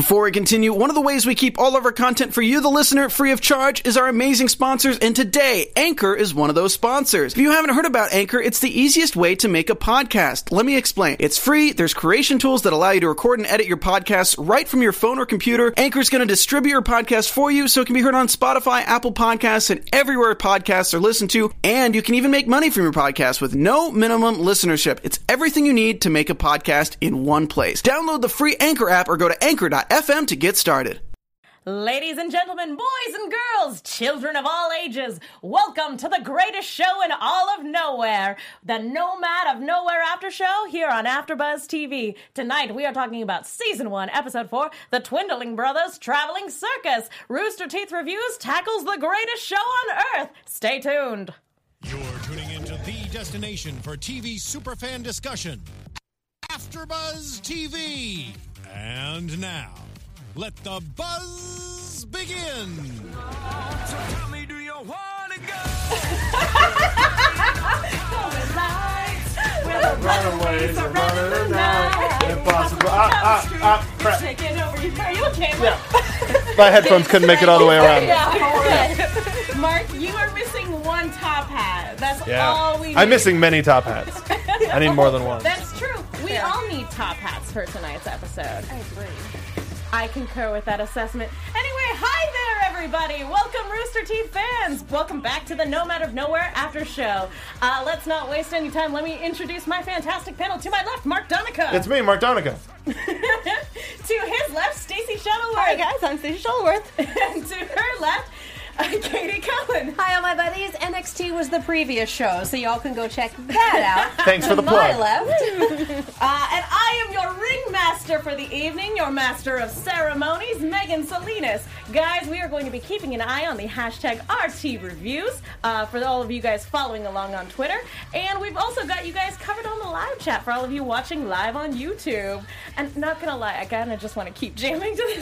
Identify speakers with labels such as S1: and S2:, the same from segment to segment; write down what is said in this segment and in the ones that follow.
S1: Before we continue, one of the ways we keep all of our content for you, the listener, free of charge is our amazing sponsors, and today, Anchor is one of those sponsors. If you haven't heard about Anchor, it's the easiest way to make a podcast. Let me explain. It's free, there's creation tools that allow you to record and edit your podcasts right from your phone or computer. Anchor's going to distribute your podcast for you so it can be heard on Spotify, Apple Podcasts, and everywhere podcasts are listened to, and you can even make money from your podcast with no minimum listenership. It's everything you need to make a podcast in one place. Download the free Anchor app or go to anchor.fm to get started.
S2: Ladies and gentlemen, boys and girls, children of all ages, welcome to the greatest show in all of Nowhere, the Nomad of Nowhere After Show here on AfterBuzz TV. Tonight we are talking about Season 1, Episode 4, The Twindling Brothers Traveling Circus. Rooster Teeth Reviews tackles the greatest show on Earth. Stay tuned.
S3: You're tuning into the destination for TV superfan discussion, AfterBuzz TV. And now, let the buzz begin. So tell me, do you want to go?
S4: Runaways are running the night. Impossible. Crap.
S2: Take it over. Are you okay?
S4: Yeah. My headphones couldn't make it all the way around.
S2: Yeah. Mark, you are missing one top hat. That's all we need.
S4: I'm missing many top hats. I need more than one.
S2: That's true. We all need top hats for tonight's episode. I agree. I concur with that assessment. Anyway, hi there, everybody. Welcome, Rooster Teeth fans. Welcome back to the Nomad of Nowhere After Show. Let's not waste any time. Let me introduce my fantastic panel. To my left, Mark Donica.
S4: It's me, Mark Donica.
S2: To his left, Stacey Shuttleworth.
S5: Hi, guys. I'm Stacey Shuttleworth.
S2: And to her left, Katie Cullen.
S5: Hi, all my buddies. NXT was the previous show, so y'all can go check that out.
S4: Thanks for the plug.
S5: My left.
S2: And I am your ringmaster for the evening, your master of ceremonies, Megan Salinas. Guys, we are going to be keeping an eye on the hashtag RT Reviews for all of you guys following along on Twitter. And we've also got you guys covered on the live chat for all of you watching live on YouTube. And not gonna lie, I kind of just want to keep jamming to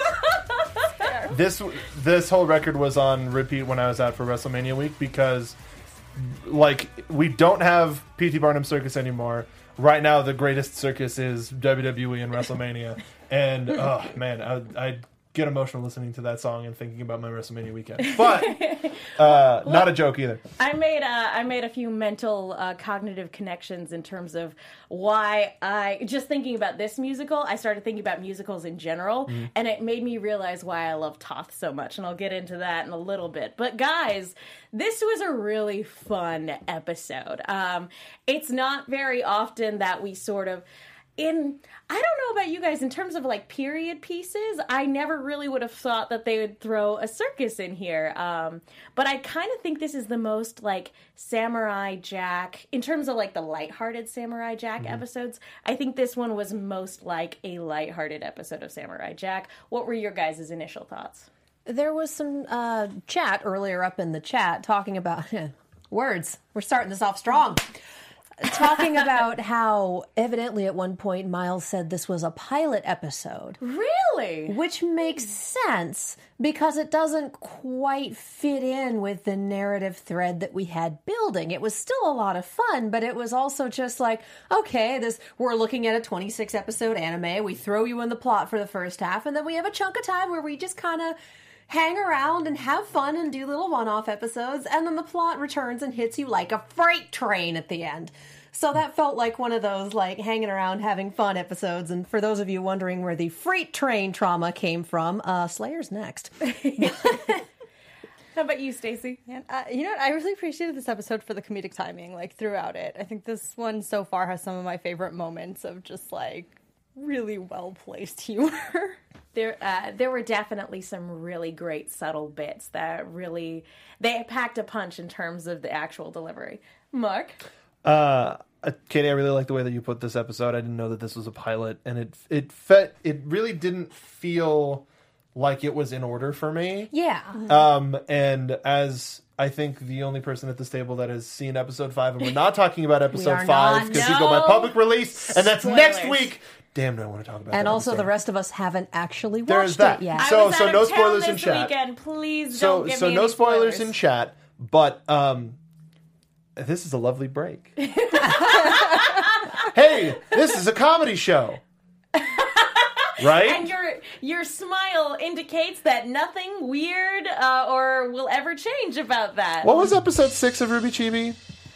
S2: this.
S4: This whole record was on repeat when I was out for WrestleMania week because, like, we don't have P.T. Barnum Circus anymore. Right now, the greatest circus is WWE and WrestleMania. And, oh, man, I get emotional listening to that song and thinking about my WrestleMania weekend. But, not a joke either.
S2: I made a few mental cognitive connections in terms of why just thinking about this musical, I started thinking about musicals in general, and it made me realize why I love Toth so much, and I'll get into that in a little bit. But guys, this was a really fun episode. It's not very often that we sort of I don't know about you guys, in terms of like period pieces, I never really would have thought that they would throw a circus in here. But I kind of think this is the most like Samurai Jack, in terms of like the lighthearted Samurai Jack episodes, I think this one was most like a lighthearted episode of Samurai Jack. What were your guys' initial thoughts?
S5: There was some chat earlier up in the chat talking about words. We're starting this off strong. Talking about how evidently at one point Miles said this was a pilot episode.
S2: Really?
S5: Which makes sense because it doesn't quite fit in with the narrative thread that we had building. It was still a lot of fun, but it was also just like, okay, we're looking at a 26 episode anime. We throw you in the plot for the first half, and then we have a chunk of time where we just kind of hang around and have fun and do little one-off episodes, and then the plot returns and hits you like a freight train at the end. So that felt like one of those, like, hanging around, having fun episodes. And for those of you wondering where the freight train trauma came from, Slayer's next.
S2: How about you, Stacey?
S6: You know what? I really appreciated this episode for the comedic timing, like, throughout it. I think this one so far has some of my favorite moments of just, like, really well-placed humor.
S2: There were definitely some really great subtle bits that really, they packed a punch in terms of the actual delivery. Mark?
S4: Katie, I really like the way that you put this episode. I didn't know that this was a pilot, and it really didn't feel like it was in order for me.
S5: Yeah.
S4: And as I think the only person at this table that has seen episode 5, and we're not talking about episode 5 because we go by public release, and that's next week. Damn, do I want to talk about that.
S5: And also
S4: episode.
S5: The rest of us haven't actually
S4: There
S5: watched
S4: is that.
S5: it yet.
S4: So no spoilers in chat.
S2: Weekend. Please don't give me
S4: no
S2: any
S4: spoilers in chat, but this is a lovely break. Hey, this is a comedy show. Right?
S2: And your smile indicates that nothing weird or will ever change about that.
S4: What was episode 6 of Ruby Chibi?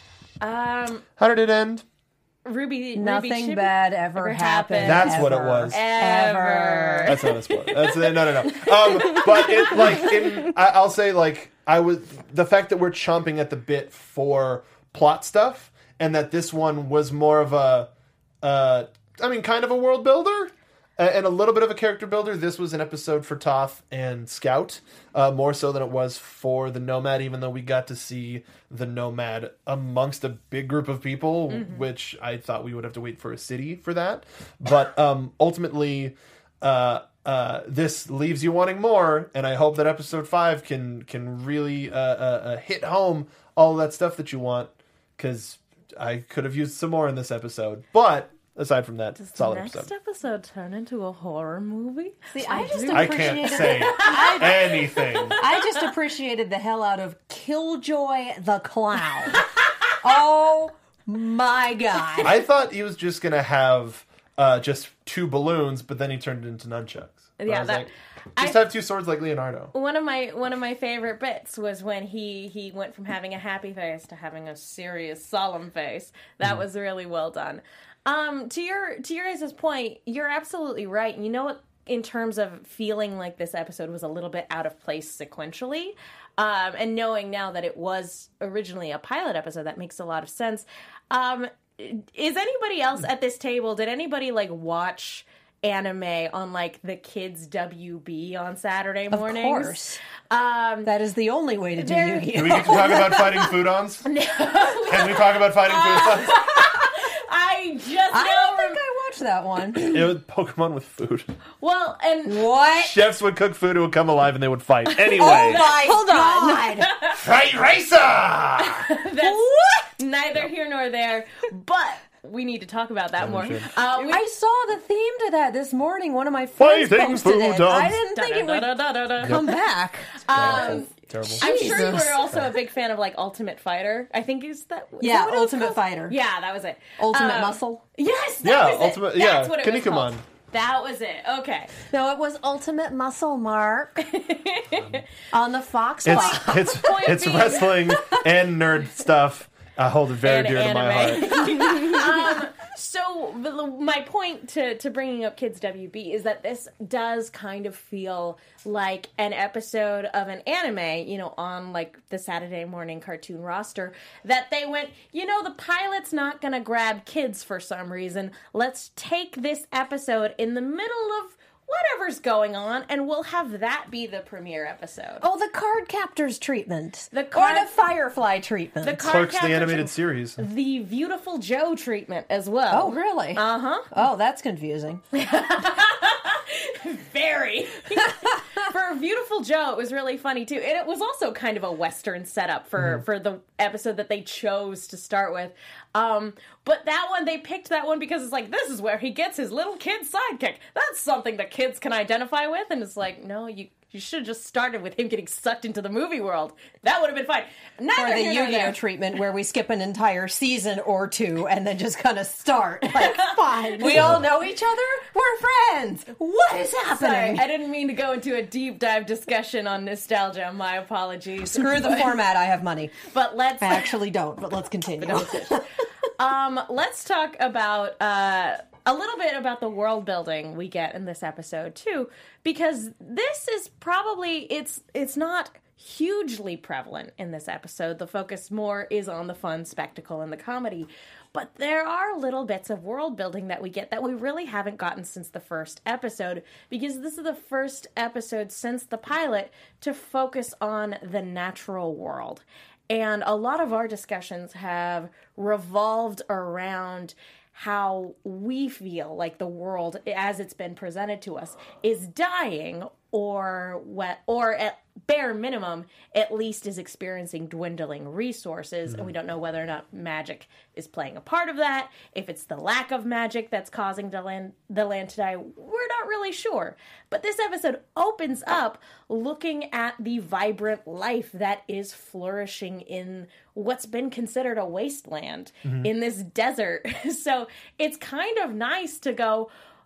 S4: How did it end?
S2: Ruby
S5: Nothing
S2: Chibi
S5: bad ever happened.
S4: That's what it
S5: ever.
S4: was.
S2: ever.
S4: That's not a spoiler. That's no. But I'll say the fact that we're chomping at the bit for plot stuff, and that this one was more of a, kind of a world builder. And a little bit of a character builder. This was an episode for Toph and Scout, more so than it was for the Nomad, even though we got to see the Nomad amongst a big group of people, which I thought we would have to wait for a city for that. But ultimately, this leaves you wanting more, and I hope that episode 5 can really hit home all of that stuff that you want, because I could have used some more in this episode. But aside from that, solid
S2: Next
S4: episode.
S2: episode turn into a horror movie?
S5: See, I just
S4: I can't say anything.
S5: I just appreciated the hell out of Killjoy the Clown. Oh my god.
S4: I thought he was just going to have just 2 balloons, but then he turned it into nunchucks. And
S2: Yeah,
S4: I was
S2: that-
S4: like, just have 2 swords like Leonardo.
S2: One of my favorite bits was when he went from having a happy face to having a serious, solemn face. That was really well done. To your guys' point, you're absolutely right. And you know what? In terms of feeling like this episode was a little bit out of place sequentially, and knowing now that it was originally a pilot episode, that makes a lot of sense. Is anybody else at this table? Did anybody watch anime on the kids WB on Saturday mornings?
S5: Of course. That is the only way to do
S2: There-
S5: Yu-Gi-Oh!
S4: Can we get to talk about fighting foodons? No. Can we talk about fighting foodons?
S2: I just
S5: I
S2: now
S5: don't think I watched that one.
S4: It was Pokemon with food.
S2: well, and
S5: What?
S4: Chefs would cook food, it would come alive, and they would fight. Anyway.
S5: Oh my
S2: Hold on.
S5: god!
S4: Fight Racer!
S2: that's neither here nor there. But we need to talk about that more.
S4: should.
S5: I saw the theme to that this morning. One of my friends
S4: Fighting
S5: posted it.
S4: foodons.
S5: I didn't think it would come back.
S4: Terrible.
S2: I'm sure you
S5: Jesus.
S2: were also a big fan of Ultimate Fighter. I think is that
S5: Yeah,
S2: that what it was
S5: Ultimate
S2: called?
S5: Fighter.
S2: Yeah, that was it.
S5: Ultimate Muscle.
S2: Yes, that
S4: Yeah,
S2: was it.
S4: Ultimate-
S2: That's
S4: yeah,
S2: what it was
S4: Kinnikuman.
S2: called. That was it. Okay.
S5: No, it was Ultimate Muscle, Mark. On the Fox Line.
S4: It's
S2: being-
S4: wrestling and nerd stuff. I hold it very
S2: And
S4: dear to my
S2: anime.
S4: heart.
S2: So my point to bringing up Kids WB is that this does kind of feel like an episode of an anime, on the Saturday morning cartoon roster, that they went, the pilot's not going to grab kids for some reason. Let's take this episode in the middle of whatever's going on, and we'll have that be the premiere episode.
S5: Oh, the Card Captors treatment.
S2: The
S5: or
S2: card-
S5: the Firefly treatment.
S2: The Card
S4: Clerks, the
S2: Captors-
S4: animated series.
S2: The Beautiful Joe treatment as well.
S5: Oh, really?
S2: Uh-huh.
S5: Oh, that's confusing.
S2: Very. For Beautiful Joe, it was really funny too. And it was also kind of a Western setup for the episode that they chose to start with. But that one, they picked that one because it's this is where he gets his little kid sidekick. That's something that kids can identify with. And it's no, you should have just started with him getting sucked into the movie world. That would have been fine.
S5: Or
S2: Neither
S5: the
S2: here nor
S5: Yu-Gi-Oh
S2: there.
S5: treatment where we skip an entire season or 2 and then just kind of start. Fine. We all know each other. We're friends. What is
S2: Sorry,
S5: happening?
S2: I didn't mean to go into a deep dive discussion on nostalgia. My apologies.
S5: Screw the format. I have money.
S2: But let's
S5: I actually don't, but let's continue.
S2: let's talk about a little bit about the world building we get in this episode too, because this is probably it's not hugely prevalent in this episode. The focus more is on the fun, spectacle, and the comedy. But there are little bits of world building that we get that we really haven't gotten since the first episode, because this is the first episode since the pilot to focus on the natural world. And a lot of our discussions have revolved around how we feel like the world, as it's been presented to us, is dying, or at bare minimum, at least is experiencing dwindling resources, and we don't know whether or not magic is playing a part of that. If it's the lack of magic that's causing the land to die, we're not really sure. But this episode opens up looking at the vibrant life that is flourishing in what's been considered a wasteland in this desert. So it's kind of nice to go,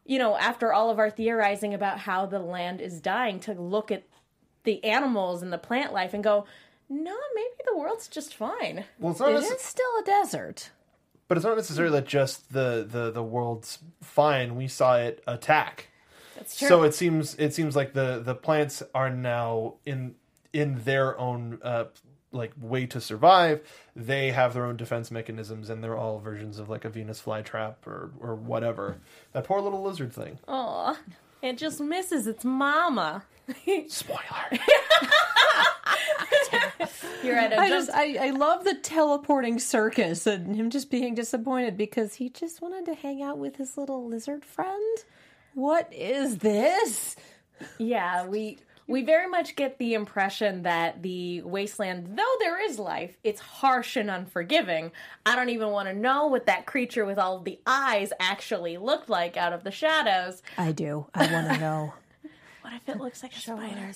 S2: after all of our theorizing about how the land is dying, to look at the animals and the plant life and go, no, maybe the world's just fine.
S4: Well, it's not
S5: It is still a desert.
S4: but it's not necessarily that just the world's fine. We saw it attack.
S2: That's true.
S4: So it seems like the plants are now in their own way to survive. They have their own defense mechanisms, and they're all versions of like a Venus flytrap or whatever. That poor little lizard thing.
S2: Aw, it just misses its mama.
S4: Spoiler.
S2: You're right.
S5: I love the teleporting circus and him just being disappointed because he just wanted to hang out with his little lizard friend. What is this?
S2: Yeah, we very much get the impression that the wasteland, though there is life, it's harsh and unforgiving. I don't even want to know what that creature with all of the eyes actually looked like out of the shadows.
S5: I do. I want to know.
S2: What if it looks like a spider?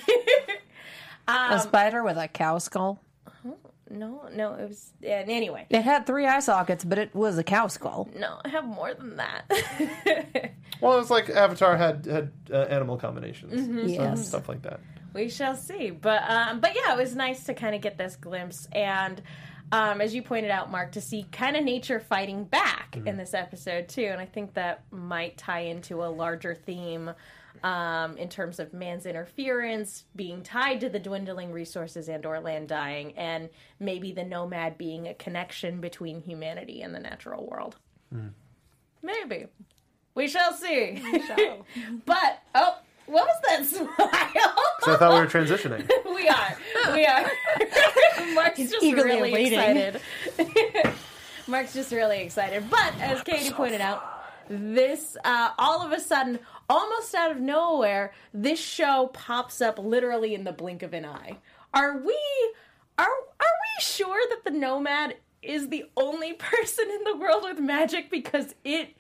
S5: A spider with a cow skull?
S2: No, it was... anyway.
S5: It had 3 eye sockets, but it was a cow skull.
S2: No, I have more than that.
S4: Well, it was like Avatar had animal combinations,
S5: Yes.
S4: stuff like that.
S2: We shall see. But yeah, it was nice to kind of get this glimpse. And as you pointed out, Mark, to see kind of nature fighting back in this episode, too. And I think that might tie into a larger theme in terms of man's interference being tied to the dwindling resources and or land dying, and maybe the nomad being a connection between humanity and the natural world. Maybe. We shall see. But, what was that smile?
S4: So I thought we were transitioning.
S2: We are. Mark's just
S6: eagerly
S2: really
S6: awaiting.
S2: excited. Mark's just really excited. But, as Katie pointed out, this, all of a sudden, almost out of nowhere, this show pops up literally in the blink of an eye. Are we sure that the Nomad is the only person in the world with magic? Because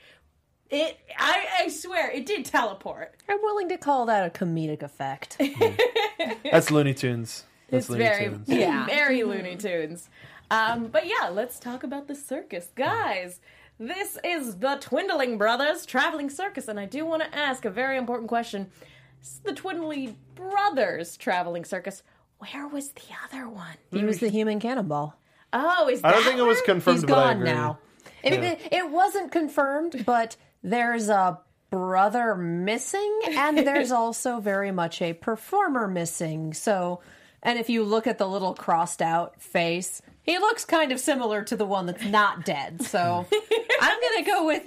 S2: I swear, it did teleport.
S5: I'm willing to call that a comedic effect.
S4: That's Looney Tunes.
S2: It's very Looney Tunes. But yeah, let's talk about the circus. Guys, this is the Twindling Brothers Traveling Circus, and I do want to ask a very important question. This is the Twindly Brothers Traveling Circus. Where was the other one?
S5: He was the human cannonball.
S2: Oh, is that
S4: I don't think it was
S2: where?
S4: confirmed,
S5: He's
S4: but I
S5: gone
S4: agree.
S5: now. It wasn't confirmed, but there's a brother missing, and there's also very much a performer missing. So, and if you look at the little crossed out face, he looks kind of similar to the one that's not dead. So I'm going to go with,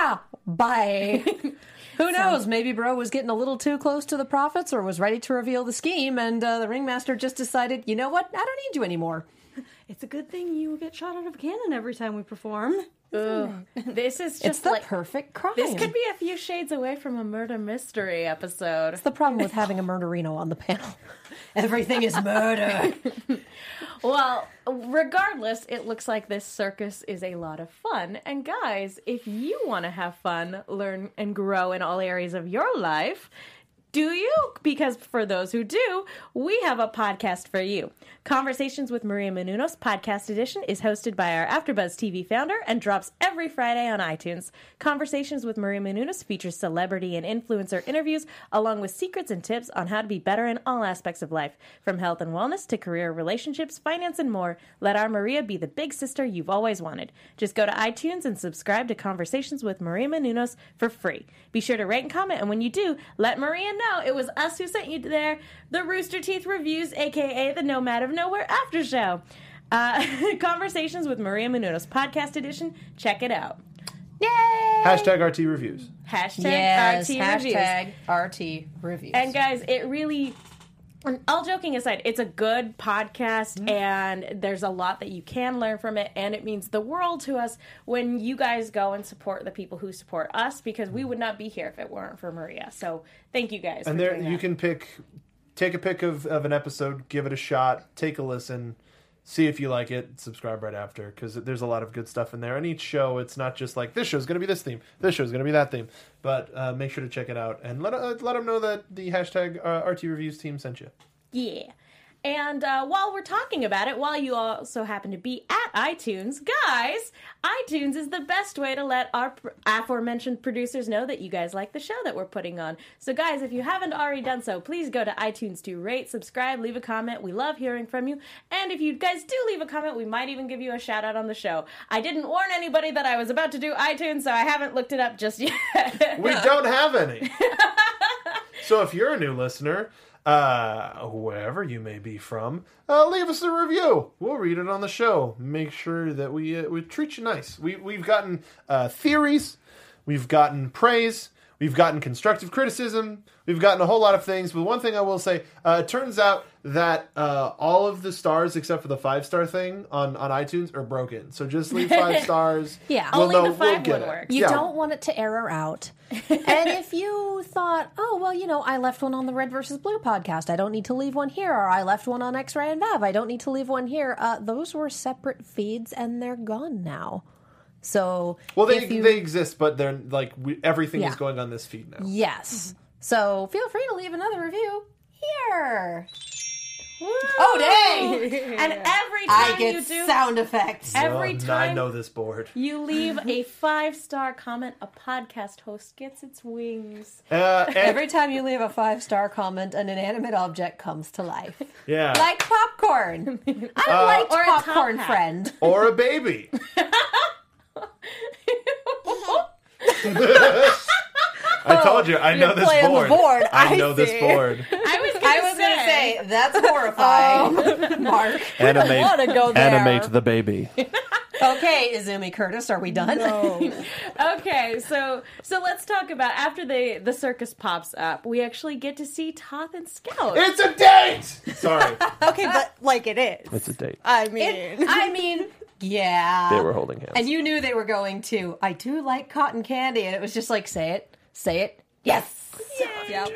S5: bye. Who knows? Maybe Bro was getting a little too close to the prophets or was ready to reveal the scheme, and the ringmaster just decided, you know what? I don't need you anymore.
S6: It's a good thing you get shot out of a cannon every time we perform.
S2: This is
S5: It's
S2: just
S5: the
S2: like
S5: perfect crime.
S2: this could be a few shades away from a murder mystery episode.
S5: the problem with having a murderino on the panel. Everything is murder.
S2: Well, regardless, it looks like this circus is a lot of fun. And guys, if you want to have fun, learn, and grow in all areas of your life, do you? Because for those who do, we have a podcast for you. Conversations with Maria Menounos Podcast Edition is hosted by our AfterBuzz TV founder and drops every Friday on iTunes. Conversations with Maria Menounos features celebrity and influencer interviews, along with secrets and tips on how to be better in all aspects of life, from health and wellness to career, relationships, finance, and more. Let our Maria be the big sister you've always wanted. Just go to iTunes and subscribe to Conversations with Maria Menounos for free. Be sure to rate and comment, and when you do, let Maria know it was us who sent you there. The Rooster Teeth Reviews, aka the Nomad of Nowhere After Show. Conversations with Maria Menounos Podcast Edition. Check it out.
S5: Yay!
S4: Hashtag RT Reviews.
S2: Hashtag
S5: Yes,
S2: RT Reviews.
S5: hashtag RT Reviews.
S2: And guys, it really, all joking aside, it's a good podcast, and there's a lot that you can learn from it, and it means the world to us when you guys go and support the people who support us, because we would not be here if it weren't for Maria. So thank you guys.
S4: And
S2: for
S4: there
S2: doing
S4: you
S2: that.
S4: can take a pic of an episode, give it a shot, take a listen, see if you like it, subscribe right after, because there's a lot of good stuff in there. And each show, it's not just like, this show's going to be this theme, this show's going to be that theme, but make sure to check it out, and let them know that the hashtag RT Reviews team sent you.
S2: Yeah. And while we're talking about it, while you also happen to be at iTunes, guys, iTunes is the best way to let our aforementioned producers know that you guys like the show that we're putting on. So guys, if you haven't already done so, please go to iTunes to rate, subscribe, leave a comment. We love hearing from you. And if you guys do leave a comment, we might even give you a shout out on the show. I didn't warn anybody that I was about to do iTunes, so I haven't looked it up just yet.
S4: We don't have any. So if you're a new listener, wherever you may be from, leave us a review. We'll read it on the show. Make sure that we treat you nice. We've gotten theories, we've gotten praise, we've gotten constructive criticism, we've gotten a whole lot of things. But one thing I will say, it turns out that all of the stars except for the 5-star thing on iTunes are broken. So just leave 5 stars.
S5: Yeah.
S4: We'll
S2: Only
S4: know,
S2: the 5
S4: we'll
S2: one
S4: get
S2: works.
S4: it.
S5: You
S4: Yeah.
S5: don't want it to error out. And if you thought, oh, well, I left one on the Red versus Blue podcast, I don't need to leave one here, or I left one on X-Ray and Vav, I don't need to leave one here, those were separate feeds, and they're gone now. So,
S4: Well, they
S5: if you-
S4: they exist, but they're like everything is
S5: Yeah.
S4: going on this feed now.
S5: Yes. So feel free to leave another review here.
S2: Woo!
S5: Oh, dang!
S2: And every
S5: I
S2: time
S5: get
S2: you do...
S5: sound effects.
S2: Every
S4: I
S2: time
S4: know this board.
S2: you leave a 5-star comment, a podcast host gets its wings.
S4: And-
S5: Every time you leave a 5-star comment, an inanimate object comes to life.
S4: yeah.
S5: Like popcorn. I liked
S2: or a top
S5: popcorn
S2: hat.
S5: friend.
S4: Or a baby. I told you, I know
S5: You're
S4: this
S5: playing the
S4: board.
S5: board.
S4: I know
S5: I
S4: this
S5: see.
S4: board.
S2: I was
S5: I was going to say, that's horrifying. Mark.
S4: Animate,
S5: want to go there.
S4: animate the baby.
S5: Okay, Izumi Curtis, are we done?
S2: Okay, so let's talk about after the circus pops up, we actually get to see Toth and Scout.
S4: It's a date! Sorry.
S6: Okay, but like it is.
S4: It's a date.
S6: I mean,
S5: Yeah.
S4: They were holding hands.
S5: And you knew they were going to, I do like cotton candy. And it was just like, say it. Yes.
S6: yep.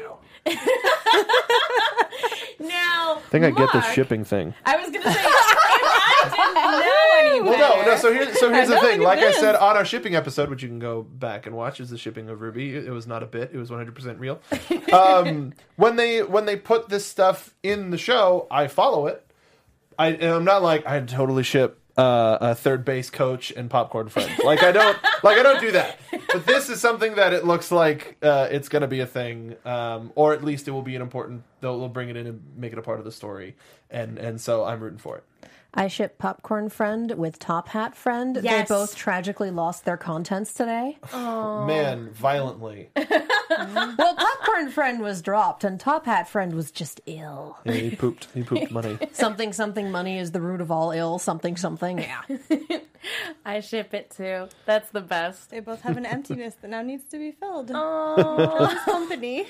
S2: Now,
S4: I think I get this
S2: Mark,
S4: shipping thing.
S2: I was gonna say, if I didn't know any
S4: Well,
S2: better.
S4: no. So here's the
S5: know,
S4: thing.
S5: look
S4: Like
S5: at
S4: I
S5: this.
S4: said on our shipping episode, which you can go back and watch, is the shipping of Ruby. It was not a bit. It was 100% real. When they put this stuff in the show, I follow it. And I'm not like I totally ship a third base coach and popcorn friend. Like I don't do that. But this is something that it looks like it's going to be a thing, or at least it will be an important. They'll bring it in and make it a part of the story, and so I'm rooting for it.
S5: I ship Popcorn Friend with Top Hat Friend.
S2: Yes.
S5: They both tragically lost their contents today.
S4: Man, violently.
S5: Well, Popcorn Friend was dropped, and Top Hat Friend was just ill.
S4: Yeah, he pooped money.
S5: Something, something, money is the root of all ill. Something, something. Yeah.
S2: I ship it too. That's the best.
S6: They both have an emptiness that now needs to be filled.
S2: Oh.
S6: Company.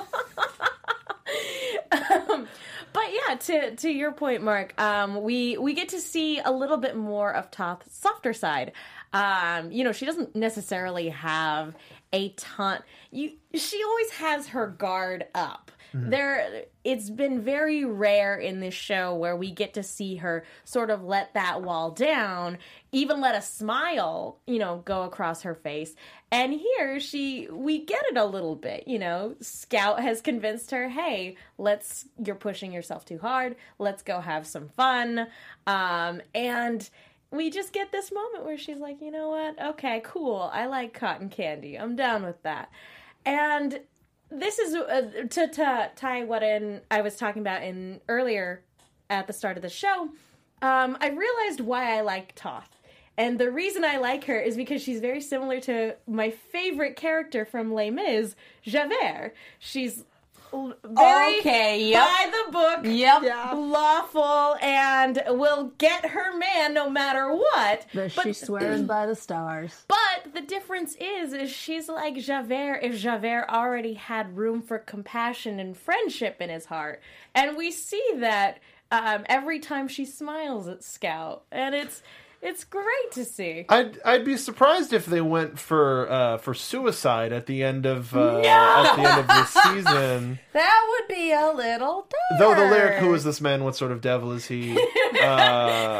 S2: But yeah, to your point, Mark, we get to see a little bit more of Toth's softer side. She doesn't necessarily have a ton. She always has her guard up. It's been very rare in this show where we get to see her sort of let that wall down, even let a smile, go across her face. And here we get it a little bit, Scout has convinced her, hey, you're pushing yourself too hard. Let's go have some fun. And we just get this moment where she's like, you know what? Okay, cool. I like cotton candy. I'm down with that. And this is to tie what I was talking about earlier at the start of the show. I realized why I like Toth. And the reason I like her is because she's very similar to my favorite character from Les Mis, Javert. She's very
S5: Okay, yep.
S2: by the book,
S5: Yep.
S6: Yeah.
S2: lawful, and will get her man no matter what.
S5: But she swears by the stars.
S2: But the difference is she's like Javert if Javert already had room for compassion and friendship in his heart. And we see that every time she smiles at Scout. And it's great to see.
S4: I'd be surprised if they went for suicide at the end of the season.
S5: That would be a little dark.
S4: Though the lyric "Who is this man? What sort of devil is he?" I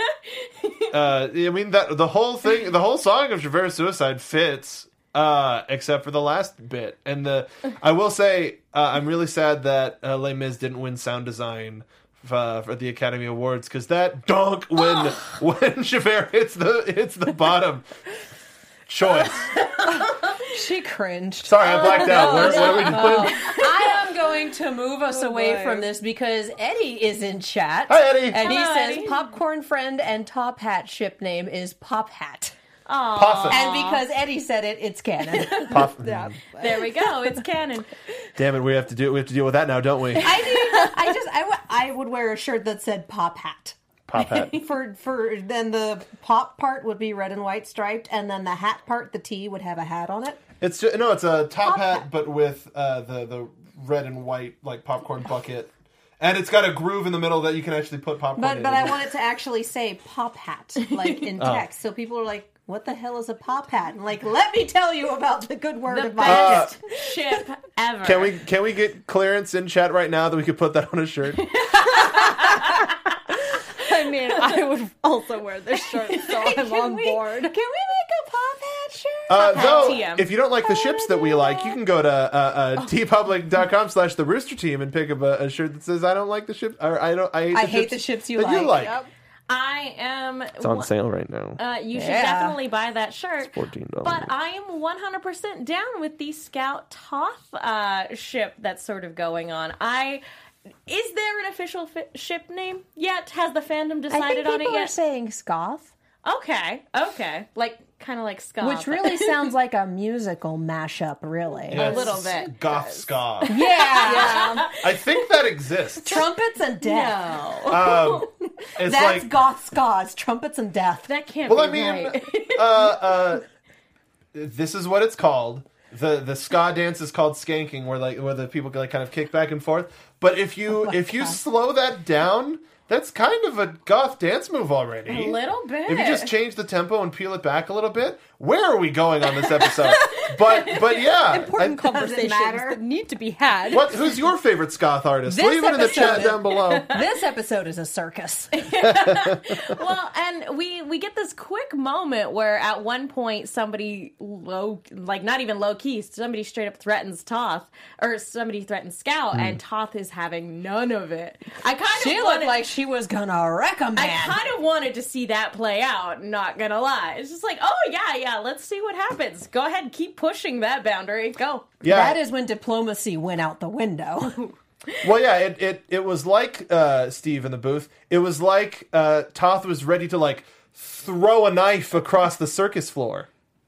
S4: mean that the whole song of Javert's suicide fits, except for the last bit. And I will say I'm really sad that Les Mis didn't win sound design for the Academy Awards, because that dunk when Javert hits the bottom. Choice.
S5: She cringed.
S4: Sorry, I blacked out. What are we doing?
S5: I am going to move us away from this because Eddie is in chat.
S4: Hi, Eddie.
S5: And he
S2: Hello,
S5: says
S2: Eddie.
S5: Popcorn Friend and Top Hat ship name is Pop Hat.
S4: Poffin.
S5: And because Eddie said it, it's canon.
S6: Yeah.
S2: There we go. It's canon.
S4: Damn it, we have to deal with that now, don't we?
S5: I would wear a shirt that said Pop Hat.
S4: Pop hat.
S5: For then the pop part would be red and white striped, and then the hat part, the T, would have a hat on it.
S4: It's a top hat, but with the red and white like popcorn bucket, and it's got a groove in the middle that you can actually put popcorn in.
S5: But I want it to actually say Pop Hat, like in text, so people are like, "What the hell is a Pop Hat?" And like, let me tell you about the good word
S2: The
S5: of my
S2: best ship ever.
S4: Can we get clearance in chat right now that we could put that on a shirt?
S6: I mean, I would also wear this shirt, so I'm on board.
S5: Can we make a Pop Hat shirt?
S4: Though,
S2: TM.
S4: if you don't like the ships that we like, you can go to tpublic.com/the-rooster-team and pick up a shirt that says "I don't like the ship," or I
S5: hate the ships you
S4: that you
S5: like."
S4: like.
S6: Yep.
S2: I am.
S4: It's on sale right now.
S2: You should
S5: Yeah.
S2: definitely buy that shirt.
S4: $14.
S2: But I am 100% down with the Scout Toth ship that's sort of going on. Is there an official ship name yet? Has the fandom
S5: I
S2: decided
S5: think
S2: on it
S5: people are
S2: yet?
S5: saying Scoth,
S2: Okay, like kind of like ska,
S5: which really sounds like a musical mashup, really.
S2: a little bit.
S4: Goth ska.
S5: Yeah.
S4: I think that exists.
S5: Trumpets and death.
S2: No,
S4: It's
S5: That's
S4: like
S5: goth ska. It's trumpets and death.
S2: that can't
S4: Well,
S2: be
S4: I mean,
S2: right.
S4: this is what it's called. The ska dance is called skanking, where the people like kind of kick back and forth. But if you slow that down, that's kind of a goth dance move already.
S2: A little bit.
S4: If you just change the tempo and peel it back a little bit, where are we going on this episode? but yeah,
S6: Important conversations
S5: matter.
S6: that need to be had.
S4: who's your favorite Scoth artist?
S5: This
S4: Leave it in the chat
S5: episode-
S4: down below.
S5: This episode is a circus.
S2: Well, and we get this quick moment where at one point somebody not even low key, somebody straight up threatens Toth, or somebody threatens Scout, and Toth is having none of it.
S5: She looked like she was gonna wreck a man.
S2: I kind of wanted to see that play out, not gonna lie. It's just like, oh yeah, let's see what happens. Go ahead, keep pushing that boundary. Go.
S4: Yeah,
S5: That is when diplomacy went out the window.
S4: Well, yeah, it was like Steve in the booth. It was like Toth was ready to like throw a knife across the circus floor.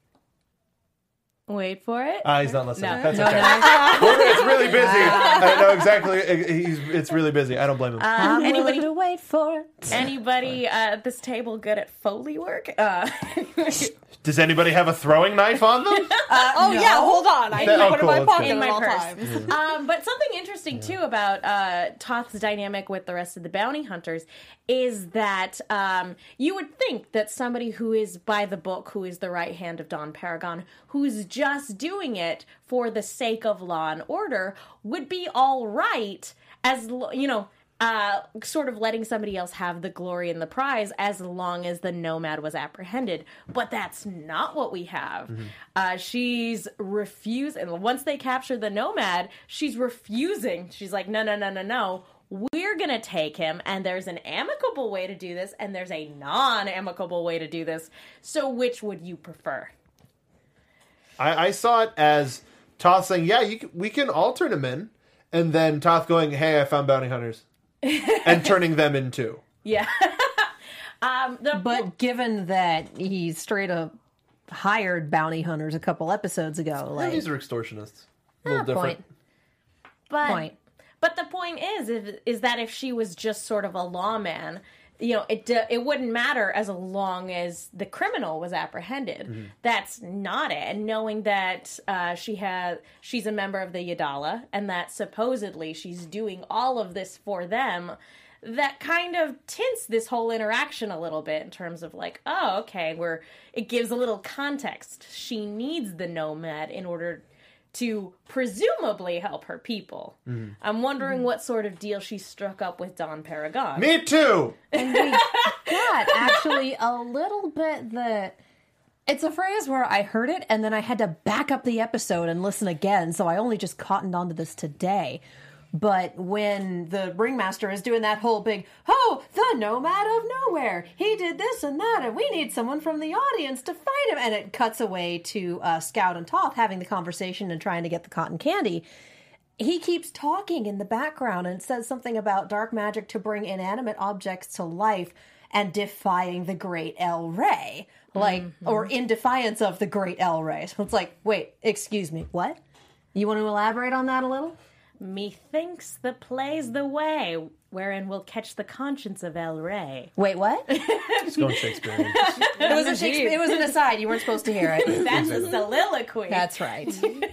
S2: Wait for it.
S4: He's not listening.
S2: No.
S4: That's
S2: No,
S4: okay. It's really busy. I know exactly. It's really busy. I don't blame him.
S2: Anybody
S5: to wait for it.
S2: Anybody at this table good at Foley work?
S4: Does anybody have a throwing knife on them?
S6: Yeah, hold on. I
S4: Oh,
S6: put
S4: cool,
S6: it in my
S4: that's
S6: pocket
S4: good.
S2: In
S6: at
S2: my
S6: all
S2: purse.
S6: times.
S2: But something interesting too about Toth's dynamic with the rest of the bounty hunters is that you would think that somebody who is by the book, who is the right hand of Don Paragon, who's just doing it for the sake of law and order, would be all right as sort of letting somebody else have the glory and the prize as long as the nomad was apprehended. But that's not what we have. She's refusing. Once they capture the nomad, she's refusing. She's like, no. We're going to take him, and there's an amicable way to do this, and there's a non-amicable way to do this. So which would you prefer?
S4: I saw it as Toth saying, "Yeah, we can all turn him in," and then Toth going, "Hey, I found bounty hunters," and turning them in too.
S2: Yeah.
S5: But given that he straight up hired bounty hunters a couple episodes ago,
S4: Yeah,
S5: like
S4: these are extortionists. A little different.
S5: point.
S2: But the point is that if she was just sort of a lawman, it wouldn't matter as long as the criminal was apprehended. That's not it. And knowing that she's a member of the Yadala, and that supposedly she's doing all of this for them, that kind of tints this whole interaction a little bit in terms of like, oh, okay, it gives a little context. She needs the nomad in order to presumably help her people. I'm wondering what sort of deal she struck up with Don Paragon.
S4: Me too.
S5: And we got actually a little bit it's a phrase where I heard it and then I had to back up the episode and listen again, so I only just cottoned onto this today. But when the ringmaster is doing that whole big, oh, the nomad of nowhere, he did this and that, and we need someone from the audience to fight him. And it cuts away to Scout and Toph having the conversation and trying to get the cotton candy. He keeps talking in the background and says something about dark magic to bring inanimate objects to life and defying the great El Rey. Like, or in defiance of the great El Rey. So it's like, wait, excuse me, what? You want to elaborate on that a little?
S2: Methinks the play's the way, wherein we'll catch the conscience of El Rey.
S5: Wait, what?
S4: It's going Shakespearean.
S5: It was an aside. You weren't supposed to hear it.
S2: That's a soliloquy.
S5: That's right.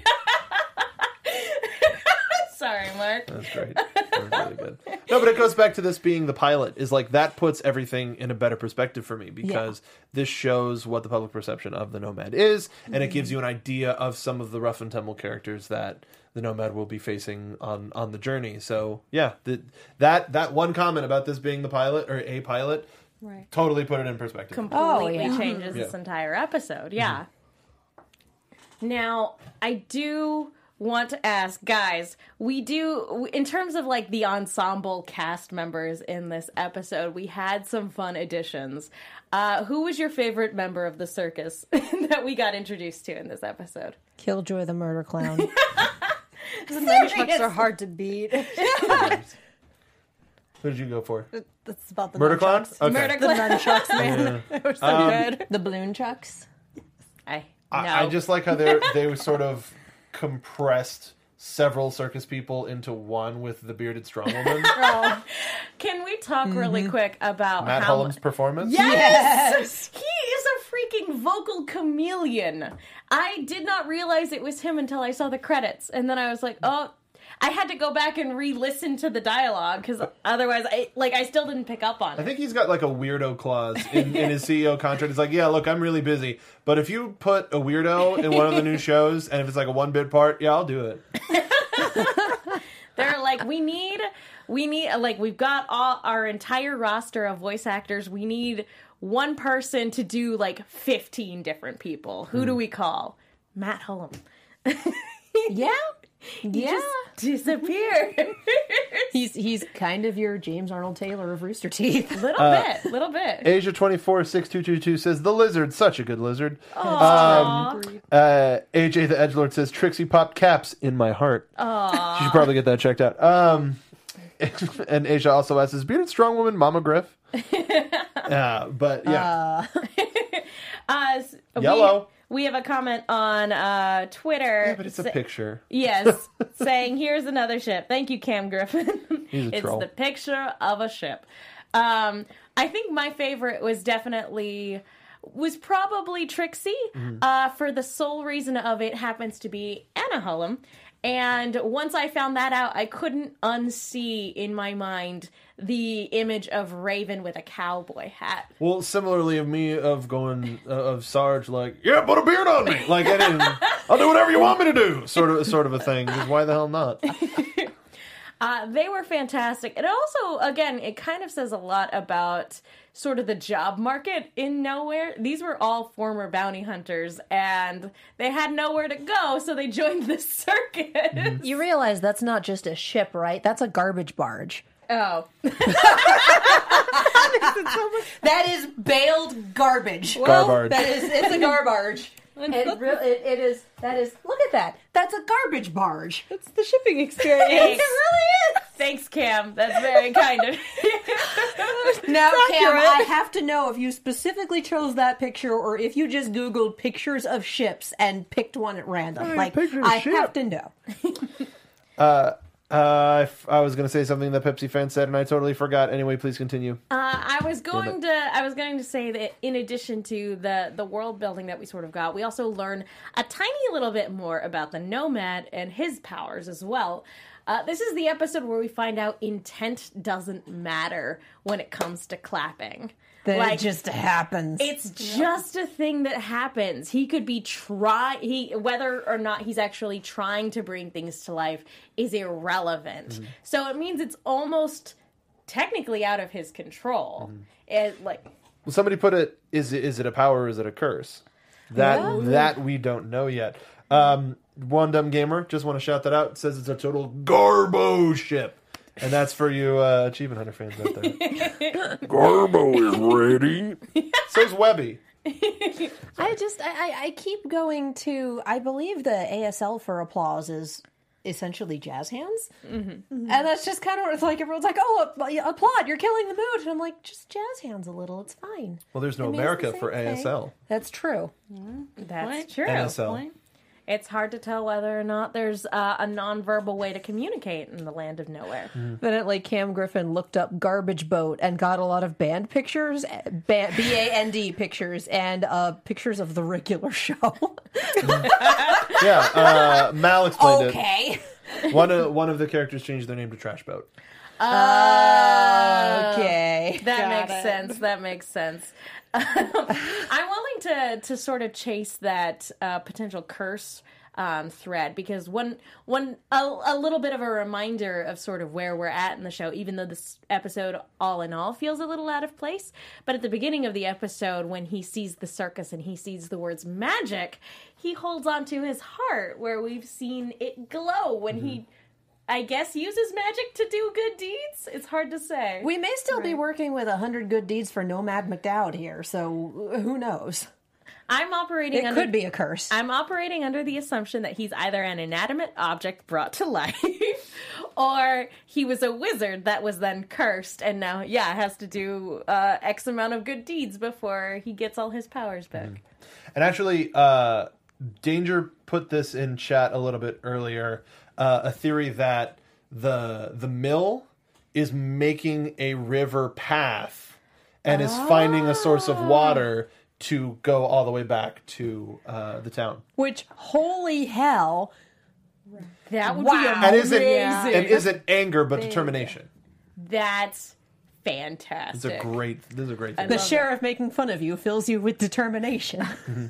S2: Sorry, Mark.
S4: That's great. That was really good. No, but it goes back to this being the pilot. Is like that puts everything in a better perspective for me because this shows what the public perception of the Nomad is, and it gives you an idea of some of the rough and tumble characters that the Nomad will be facing on the journey. So yeah, that one comment about this being the pilot or a pilot, totally put it in perspective.
S2: Completely changes this entire episode. Yeah. Now, I do want to ask, guys, in terms of like the ensemble cast members in this episode, we had some fun additions. Who was your favorite member of the circus that we got introduced to in this episode?
S5: Killjoy the murder clown.
S6: The nunchucks are hard to beat.
S4: Who did you go for?
S6: That's about the
S4: Murder Clown?
S6: nunchucks.
S4: Okay.
S2: Murder
S6: The
S2: Clown.
S6: nunchucks, man. They were so good.
S5: The balloon chucks.
S4: I just like how they sort of compressed several circus people into one with the bearded strong woman.
S2: Can we talk really quick about
S4: Matt Hullum's performance?
S2: Yes! He is a freaking vocal chameleon. I did not realize it was him until I saw the credits. And then I was like, oh, I had to go back and re-listen to the dialogue because otherwise I still didn't pick up on it.
S4: I think he's got like a weirdo clause in his CEO contract. It's like, yeah, look, I'm really busy, but if you put a weirdo in one of the new shows and if it's like a 1-bit part, yeah, I'll do it.
S2: They're like, we need, like, we've got our entire roster of voice actors. We need one person to do like 15 different people. Who do we call? Matt Hullum.
S5: Yeah.
S2: Just disappeared.
S5: He's kind of your James Arnold Taylor of Rooster Teeth.
S2: Little bit.
S4: Asia246222 says, the lizard, such a good lizard.
S2: Aww.
S4: AJ the Edgelord says, Trixie popped caps in my heart.
S2: Aww.
S4: You should probably get that checked out. And Asia also asks, is bearded strong woman Mama Griff? But yeah. Yellow.
S2: We have a comment on Twitter.
S4: Yeah, but it's a picture.
S2: Yes, saying, here's another ship. Thank you, Cam Griffin.
S4: He's a troll.
S2: It's the picture of a ship. I think my favorite was probably Trixie, for the sole reason of it happens to be Anna Hullum. And once I found that out, I couldn't unsee in my mind the image of Raven with a cowboy hat.
S4: Well, similarly of me of Sarge, like, yeah, put a beard on me. Like, I'll do whatever you want me to do. Sort of a thing. Because why the hell not?
S2: They were fantastic. And also, again, it kind of says a lot about sort of the job market in Nowhere. These were all former bounty hunters, and they had nowhere to go, so they joined the circus.
S5: You realize that's not just a ship, right? That's a garbage barge.
S2: Oh.
S5: That is baled garbage.
S4: Garbage.
S5: It's a garbage. It is. Look at that. That's a garbage barge.
S6: It's the shipping experience.
S2: It really is. Thanks, Cam. That's very kind of you.
S5: Now, Cam, I have to know if you specifically chose that picture or if you just Googled pictures of ships and picked one at random. I have to know.
S4: I was going to say something that Pepsi fan said, and I totally forgot. Anyway, please continue.
S2: I was going to say that in addition to the world building that we sort of got, we also learn a tiny little bit more about the Nomad and his powers as well. This is the episode where we find out intent doesn't matter when it comes to clapping.
S5: It just happens.
S2: It's just a thing that happens. He could be whether or not he's actually trying to bring things to life is irrelevant. Mm-hmm. So it means it's almost technically out of his control.
S4: Well, somebody put it, is it a power or is it a curse? That we don't know yet. One Dumb Gamer, just want to shout that out. It says it's a total garbo ship. And that's for you Achievement Hunter fans out there. Garbo is ready. So's Webby.
S5: I keep going to, I believe the ASL for applause is essentially jazz hands. And that's just kind of what it's like. Everyone's like, oh, applaud, you're killing the mood. And I'm like, just jazz hands a little, it's fine.
S4: Well, there's no
S5: It means
S4: America
S5: the
S4: for
S5: same thing.
S4: ASL.
S5: That's true.
S2: That's true.
S4: NSL.
S2: It's hard to tell whether or not there's a nonverbal way to communicate in the land of nowhere.
S5: Evidently, Cam Griffin looked up garbage boat and got a lot of band pictures, BAND pictures, and pictures of the regular show.
S4: Yeah, Mal explained
S5: Okay.
S4: it. One of the characters changed their name to Trash Boat.
S5: Okay.
S2: That makes sense. I'm willing to sort of chase that potential curse thread, because a little bit of a reminder of sort of where we're at in the show, even though this episode all in all feels a little out of place. But at the beginning of the episode, when he sees the circus and he sees the words magic, he holds on to his heart, where we've seen it glow when he, I guess, uses magic to do good deeds. It's hard to say.
S5: We may still be working with 100 good deeds for Nomad McDowd here, so who knows?
S2: I'm operating
S5: It could be a curse.
S2: I'm operating under the assumption that he's either an inanimate object brought to life, or he was a wizard that was then cursed and now, has to do X amount of good deeds before he gets all his powers back.
S4: And actually, Danger put this in chat a little bit earlier, a theory that the mill is making a river path and is finding a source of water to go all the way back to the town.
S5: Which, holy hell.
S2: That would
S5: Wow.
S2: be
S4: And
S2: amazing.
S4: isn't anger, but determination.
S2: That's fantastic.
S4: This is a great thing.
S5: The sheriff making fun of you fills you with determination.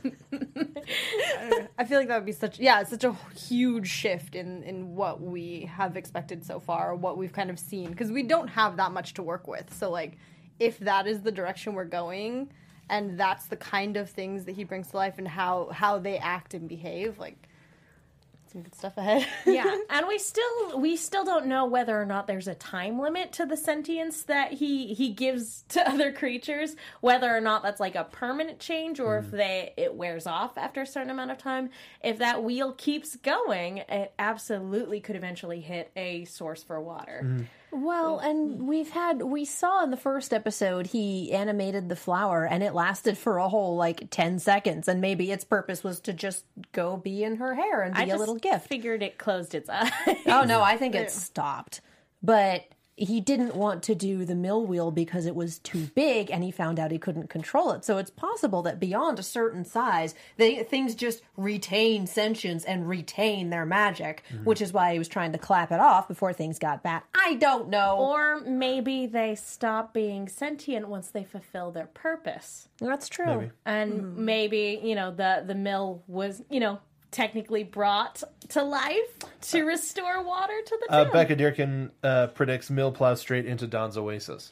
S6: I feel like that would be such a huge shift in what we have expected so far, or what we've kind of seen, because we don't have that much to work with. So like, if that is the direction we're going, and that's the kind of things that he brings to life and how they act and behave, like, some good stuff ahead.
S2: Yeah, and we still don't know whether or not there's a time limit to the sentience that he gives to other creatures, whether or not that's like a permanent change, or if it wears off after a certain amount of time. If that wheel keeps going, it absolutely could eventually hit a source for water.
S5: Well, and we saw in the first episode he animated the flower, and it lasted for a whole 10 seconds, and maybe its purpose was to just go be in her hair and be a little gift.
S2: Figured it closed its eyes.
S5: Oh no, I think it stopped. But he didn't want to do the mill wheel because it was too big, and he found out he couldn't control it. So it's possible that beyond a certain size, things just retain sentience and retain their magic, which is why he was trying to clap it off before things got bad. I don't know.
S2: Or maybe they stop being sentient once they fulfill their purpose.
S5: That's true.
S4: Maybe.
S2: And maybe, the mill was, technically brought to life to restore water to the town.
S4: Becca Deerkin predicts mill plow straight into Don's Oasis.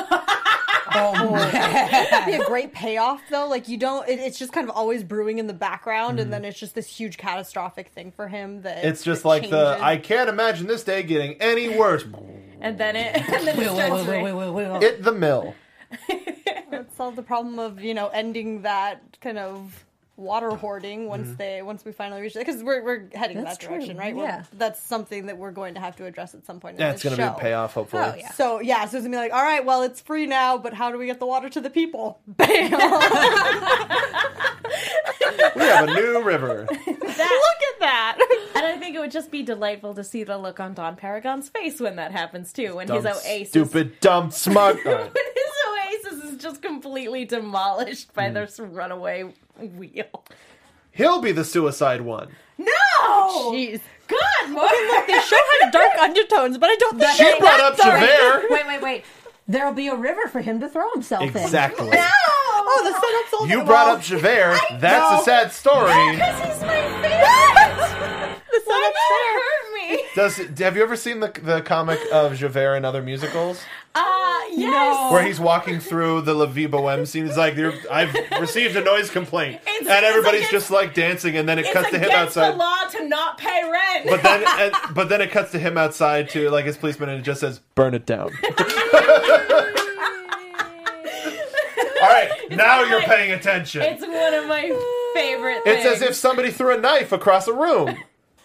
S6: That'd be a great payoff, though. Like, you don't, it's just kind of always brewing in the background, and then it's just this huge catastrophic thing for him that
S4: It's just
S6: that
S4: like
S6: changes.
S4: I can't imagine this day getting any worse.
S2: And then it starts raining.
S4: Hit the mill.
S6: Let's solve the problem of, ending that kind of water hoarding once we finally reach it, because we're heading
S5: That's
S6: that direction,
S5: true.
S6: right?
S5: Yeah.
S6: That's something that we're going to have to address at some point.
S4: Yeah,
S6: in
S4: it's
S6: this
S4: going to be
S6: show.
S4: a payoff, hopefully.
S5: Oh, yeah.
S6: So it's gonna be like, all right, well, it's free now, but how do we get the water to the people? Bam!
S4: We have a new river.
S6: Look at that.
S2: And I think it would just be delightful to see the look on Don Paragon's face when that happens too. When
S4: Dumb,
S2: his oasis,
S4: stupid, dumb, smug. All right.
S2: when his oasis is just completely demolished by this runaway wheel.
S4: He'll be the suicide one.
S2: No,
S6: Jeez.
S2: God, Mark.
S6: The show had dark undertones, but I don't think
S4: She brought up Javert.
S5: Wait. There'll be a river for him to throw himself in.
S4: Exactly.
S6: Oh, the setup's all
S4: You brought up Javert. That's a sad story.
S2: Because he's my favorite.
S6: the
S2: Why
S6: setup's there.
S2: hurt me?
S4: Have you ever seen the comic of Javert and other musicals?
S2: Yes.
S4: Where he's walking through the La Vie Boheme scene. He's like, I've received a noise complaint.
S2: It's
S4: Everybody's
S2: against-
S4: just like dancing, and then it
S2: It's
S4: cuts to him
S2: against
S4: outside.
S2: the law to not pay rent.
S4: But then it cuts to him outside to like his policeman, and it just says, "Burn it down." All right, now you're paying attention.
S2: It's one of my favorite things.
S4: It's as if somebody threw a knife across a room.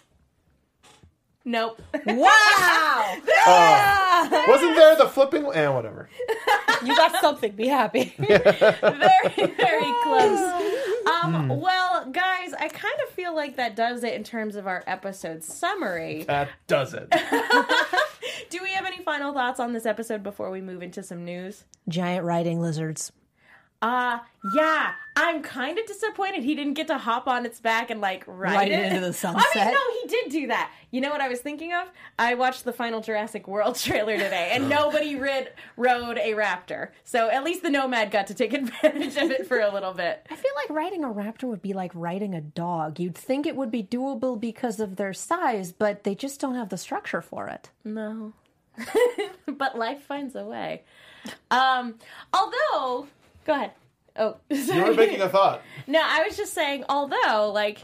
S2: Nope.
S5: Wow!
S4: Wasn't there the flipping? Whatever.
S6: You got something. Be happy.
S2: Very, very close. Well, guys, I kind of feel like that does it in terms of our episode summary.
S4: That does it.
S2: Do we have any final thoughts on this episode before we move into some news?
S5: Giant riding lizards.
S2: Yeah, I'm kind of disappointed he didn't get to hop on its back and, like, ride
S5: it into the
S2: I
S5: sunset.
S2: mean, no, he did do that. You know what I was thinking of? I watched the final Jurassic World trailer today, and nobody rode a raptor. So at least the Nomad got to take advantage of it for a little bit.
S5: I feel like riding a raptor would be like riding a dog. You'd think it would be doable because of their size, but they just don't have the structure for it.
S2: No. But life finds a way. Although... Go ahead. Oh, sorry.
S4: You were making a thought.
S2: No, I was just saying, although, like,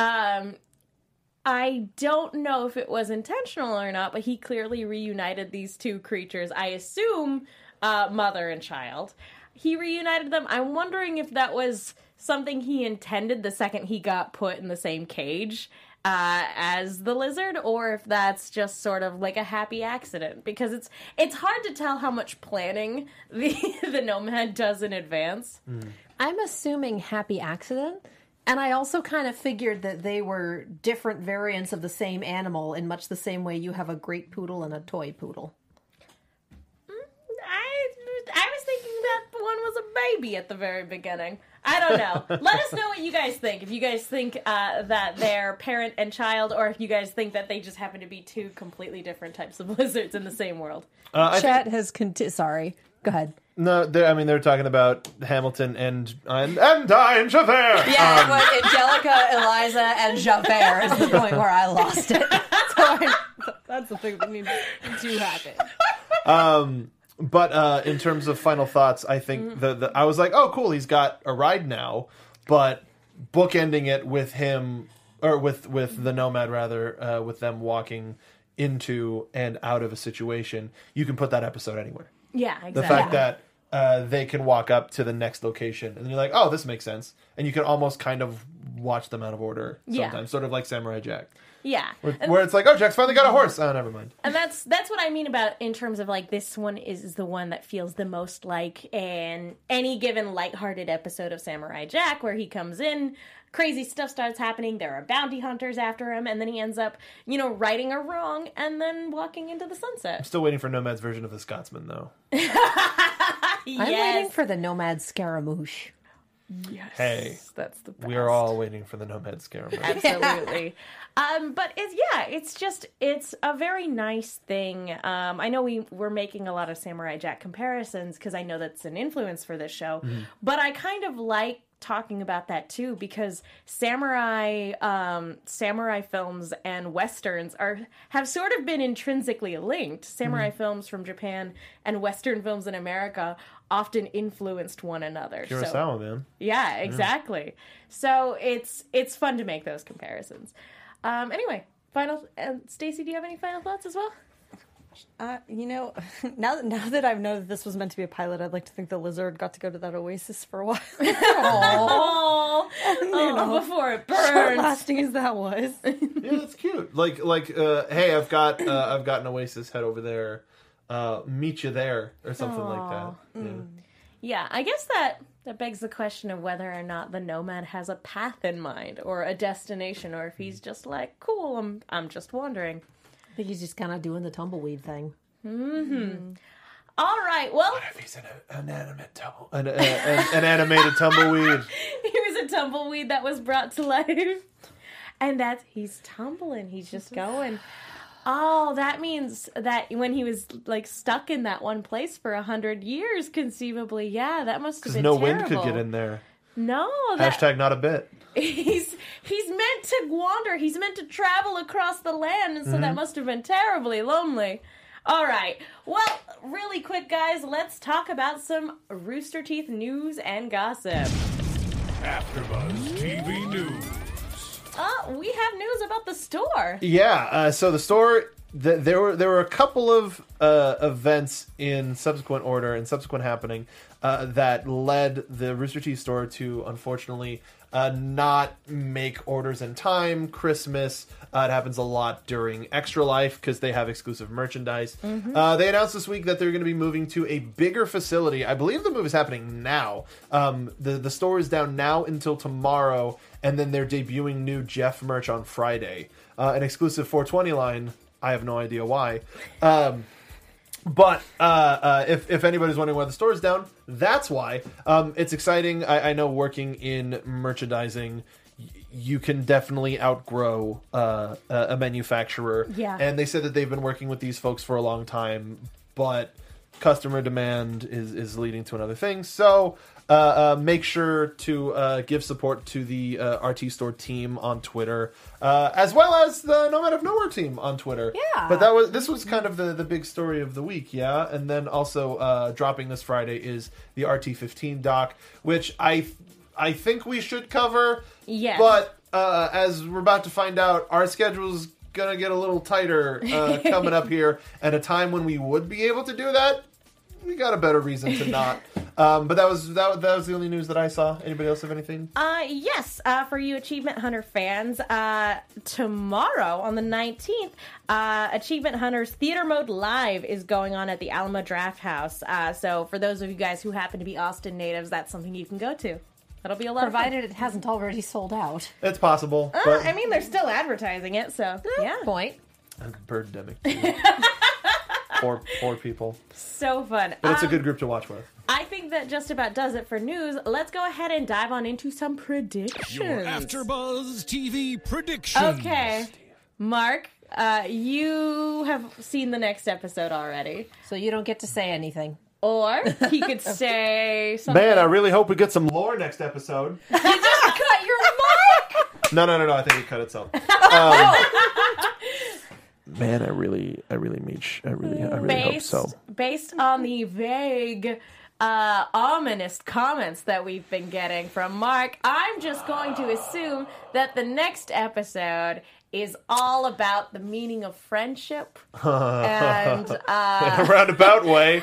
S2: I don't know if it was intentional or not, but he clearly reunited these two creatures. I assume mother and child. He reunited them. I'm wondering if that was something he intended the second he got put in the same cage as the lizard, or if that's just sort of like a happy accident, because it's hard to tell how much planning the Nomad does in advance.
S5: I'm assuming happy accident, and I also kind of figured that they were different variants of the same animal in much the same way you have a great poodle and a toy poodle.
S2: I was thinking that one was a baby at the very beginning. I don't know. Let us know what you guys think. If you guys think that they're parent and child, or if you guys think that they just happen to be two completely different types of lizards in the same world.
S5: Chat has sorry. Go ahead.
S4: No, they're talking about Hamilton and Diane Javert.
S5: Yeah, but Angelica, Eliza, and Javert is the point where I lost it.
S6: That's the thing that needs to happen.
S4: But in terms of final thoughts, I think I was like, oh, cool, he's got a ride now, but bookending it with him, or with the Nomad rather, with them walking into and out of a situation, you can put that episode anywhere.
S2: Yeah, exactly.
S4: The fact that they can walk up to the next location, and you're like, oh, this makes sense, and you can almost kind of watch them out of order sometimes, sort of like Samurai Jack.
S2: Yeah.
S4: Where it's like, oh, Jack's finally got a horse. Oh, never mind.
S2: And that's what I mean about in terms of like this one is the one that feels the most like any given lighthearted episode of Samurai Jack, where he comes in, crazy stuff starts happening, there are bounty hunters after him, and then he ends up, righting a wrong and then walking into the sunset.
S4: I'm still waiting for Nomad's version of the Scotsman, though.
S5: I'm waiting for the Nomad Scaramouche.
S2: Yes.
S4: Hey,
S2: that's the best.
S4: We are all waiting for the Nomad Scaramouche.
S2: Absolutely. But it's a very nice thing. I know we're making a lot of Samurai Jack comparisons because I know that's an influence for this show, but I kind of like talking about that too, because samurai films and westerns have sort of been intrinsically linked. Samurai films from Japan and western films in America often influenced one another.
S4: Kurosawa, man.
S2: Yeah, exactly. So it's fun to make those comparisons. Anyway, Stacey, do you have any final thoughts as well?
S6: Now that I know that this was meant to be a pilot, I'd like to think the lizard got to go to that oasis for a while.
S2: Before it
S6: Short
S2: burns.
S6: lasting as that was.
S4: Yeah, that's cute. Like, hey, I've got an oasis. Head over there. Meet you there, or something like that. Yeah.
S2: Yeah, I guess that begs the question of whether or not the Nomad has a path in mind or a destination, or if he's just like, cool, I'm just wandering.
S5: I think he's just kind of doing the tumbleweed thing.
S2: Mm-hmm. All right, well...
S4: What if he's an animated tumbleweed?
S2: He was a tumbleweed that was brought to life. And he's tumbling, he's just going. Oh, that means that when he was, like, stuck in that one place for 100 years, conceivably, yeah, that must have been
S4: no
S2: terrible.
S4: wind could get in there.
S2: No.
S4: Hashtag not a bit.
S2: He's meant to wander. He's meant to travel across the land, and so that must have been terribly lonely. All right. Well, really quick, guys, let's talk about some Rooster Teeth news and gossip.
S3: AfterBuzz TV News.
S2: We have news about the store.
S4: Yeah, so the store, there were a couple of events in subsequent order and subsequent happening that led the Rooster Teeth store to, unfortunately, not make orders in time. Christmas, it happens a lot during Extra Life because they have exclusive merchandise. They announced this week that they're going to be moving to a bigger facility. I believe the move is happening now. The store is down now until tomorrow, and then they're debuting new Jeff merch on Friday. An exclusive 420 line. I have no idea why. But if anybody's wondering why the store is down, that's why. It's exciting. I know working in merchandising, you can definitely outgrow a manufacturer.
S2: Yeah.
S4: And they said that they've been working with these folks for a long time, but customer demand is leading to another thing. So make sure to give support to the RT Store team on Twitter, as well as the Nomad of Nowhere team on Twitter.
S5: Yeah.
S4: But this was kind of the big story of the week, yeah. And then also dropping this Friday is the RT15 doc, which I think we should cover.
S2: Yes.
S4: But as we're about to find out, our schedule's gonna get a little tighter coming up here at a time when we would be able to do that. We got a better reason to not. But that was the only news that I saw. Anybody else have anything?
S2: Yes, for you Achievement Hunter fans, tomorrow on the 19th, Achievement Hunter's Theater Mode Live is going on at the Alamo Draft House. So for those of you guys who happen to be Austin natives, that's something you can go to. That'll be a lot
S5: Provided
S2: of fun.
S5: it hasn't already sold out.
S4: It's possible. But
S2: I mean, they're still advertising it, so yeah.
S5: Point.
S4: Birdemic. Poor people.
S2: So fun.
S4: But it's a good group to watch with.
S2: I think that just about does it for news. Let's go ahead and dive on into some predictions.
S3: Your AfterBuzz TV predictions.
S2: Okay. Mark, you have seen the next episode already.
S5: So you don't get to say anything.
S2: Or he could say something.
S4: Man, I really hope we get some lore next episode.
S5: Cut your mic!
S4: No. I think it cut itself. Man, I really hope so.
S2: Based on the vague, ominous comments that we've been getting from Mark, I'm just going to assume that the next episode is all about the meaning of friendship. And
S4: In a roundabout way.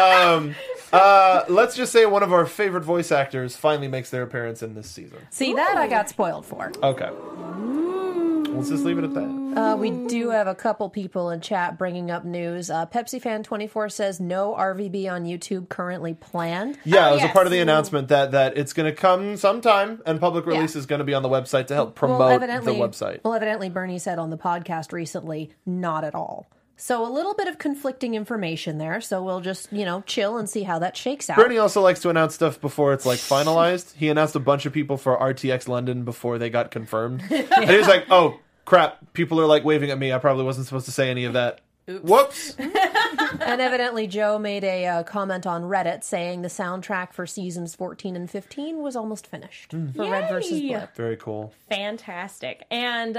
S4: Let's just say one of our favorite voice actors finally makes their appearance in this season.
S5: See, that I got spoiled for.
S4: Okay. Let's just leave it at that.
S5: We do have a couple people in chat bringing up news. Pepsi Fan 24 says no RVB on YouTube currently planned.
S4: Yeah, it was
S2: yes.
S4: a part of the announcement that it's going to come sometime, and public release is going to be on the website to help promote the website.
S5: Well, evidently Bernie said on the podcast recently, not at all. So a little bit of conflicting information there. So we'll just, chill and see how that shakes out.
S4: Bernie also likes to announce stuff before it's finalized. He announced a bunch of people for RTX London before they got confirmed. And he was like, oh, crap, people are waving at me. I probably wasn't supposed to say any of that.
S2: Oops.
S4: Whoops.
S5: And evidently Joe made a comment on Reddit saying the soundtrack for seasons 14 and 15 was almost finished for Red versus Blue.
S4: Very cool.
S2: Fantastic. And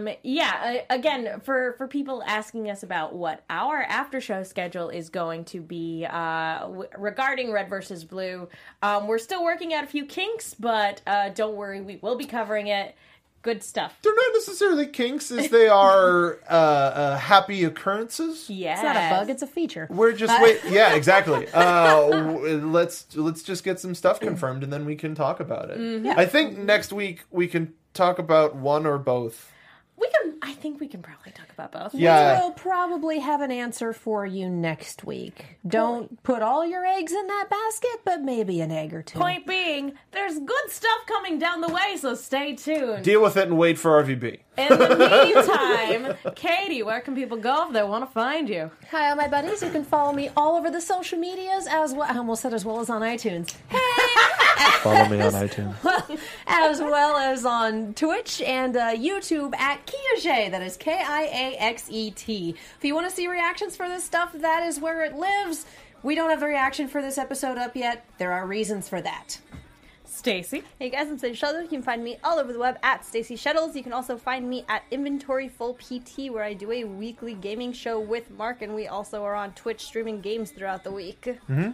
S2: again, for people asking us about what our after show schedule is going to be regarding Red versus Blue, we're still working out a few kinks, but don't worry, we will be covering it. Good stuff.
S4: They're not necessarily kinks, as they are happy occurrences.
S2: Yes.
S5: It's not a bug, it's a feature.
S4: We're just wait. Yeah, exactly. Let's just get some stuff confirmed, and then we can talk about it.
S5: Yeah.
S4: I think next week we can talk about one or both.
S2: I think we can probably talk about both.
S4: Yeah.
S5: We'll probably have an answer for you next week. Don't put all your eggs in that basket, but maybe an egg or two.
S2: Point being, there's good stuff coming down the way, so stay tuned.
S4: Deal with it and wait for RVB.
S2: In the meantime, Katie, where can people go if they want to find you?
S5: Hi, all my buddies. You can follow me all over the social medias as well. I almost said as well as on iTunes.
S4: Follow me on iTunes.
S5: As well as on Twitch and YouTube at Kiaxet. That is Kiaxet. If you want to see reactions for this stuff, that is where it lives. We don't have the reaction for this episode up yet. There are reasons for that.
S2: Stacy.
S6: Hey guys, I'm Stacey Shuttles. You can find me all over the web at Stacey Shuttles. You can also find me at Inventory Full PT, where I do a weekly gaming show with Mark, and we also are on Twitch streaming games throughout the week.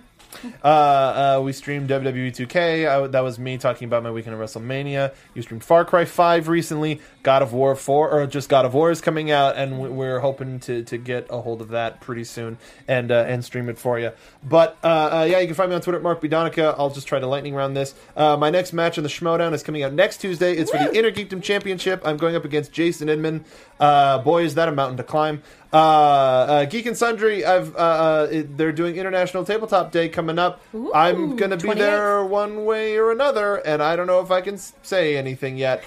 S4: We streamed WWE 2K. That was me talking about my weekend of WrestleMania. You streamed Far Cry 5 recently. God of War 4, or just God of War is coming out, and we're hoping to get a hold of that pretty soon and stream it for you. But yeah, you can find me on Twitter at Mark B. Donica. I'll just try to lightning round this. My next match in the Schmodown is coming out next Tuesday. It's for the Inner Geekdom Championship. I'm going up against Jason Inman. Boy, is that a mountain to climb. Geek and Sundry, they're doing International Tabletop Day coming up.
S2: Ooh,
S4: I'm going to be
S2: 28th.
S4: there one way or another, and I don't know if I can say anything yet.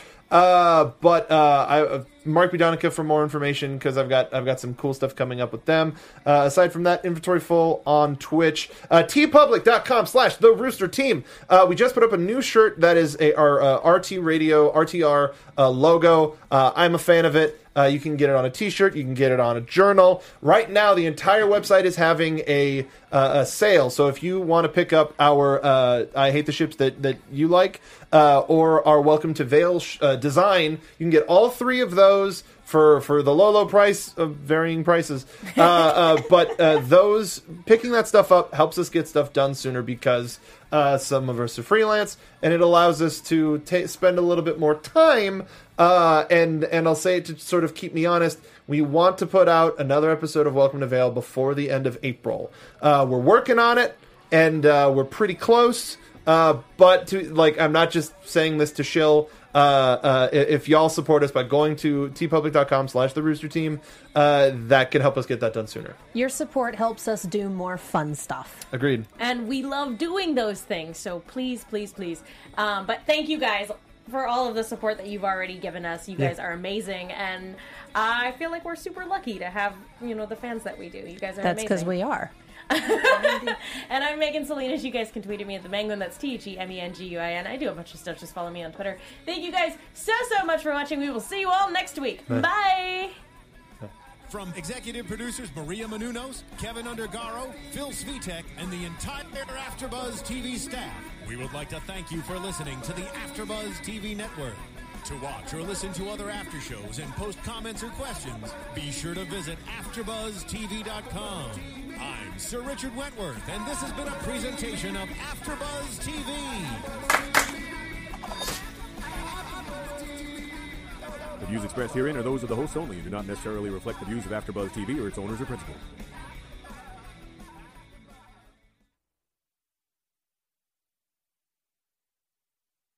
S4: But Mark B. Donica for more information, because I've got some cool stuff coming up with them. Aside from that, Inventory Full on Twitch. tpublic.com/The Rooster Team. We just put up a new shirt that is our RT Radio, RTR logo. I'm a fan of it. You can get it on a t-shirt. You can get it on a journal. Right now, the entire website is having a sale. So if you want to pick up our I Hate the Ships that you like, or our Welcome to Vale design, you can get all three of those for the low price of varying prices. But those picking that stuff up helps us get stuff done sooner, because some of us are freelance, and it allows us to spend a little bit more time. And I'll say it to sort of keep me honest. We want to put out another episode of Welcome to Vale before the end of April. We're working on it, and we're pretty close. But I'm not just saying this to shill. If y'all support us by going to tpublic.com/The Rooster Team, that can help us get that done sooner.
S5: Your support helps us do more fun stuff.
S4: Agreed.
S2: And we love doing those things, so please, please, please. But thank you guys for all of the support that you've already given us. You guys are amazing, and I feel like we're super lucky to have, the fans that we do. You guys are
S5: That's
S2: amazing.
S5: because we are.
S2: And I'm Megan Salinas. You guys can tweet at me at the Menguin. That's TheMenguin. I do a bunch of stuff. Just follow me on Twitter. Thank you guys so much for watching. We will see you all next week. Bye.
S3: From executive producers Maria Menounos, Kevin Undergaro, Phil Svitek, and the entire AfterBuzz TV staff, we would like to thank you for listening to the AfterBuzz TV network. To watch or listen to other after shows and post comments or questions, be sure to visit AfterBuzzTV.com. I'm Sir Richard Wentworth, and this has been a presentation of AfterBuzz TV.
S7: The views expressed herein are those of the hosts only and do not necessarily reflect the views of AfterBuzz TV or its owners or principals.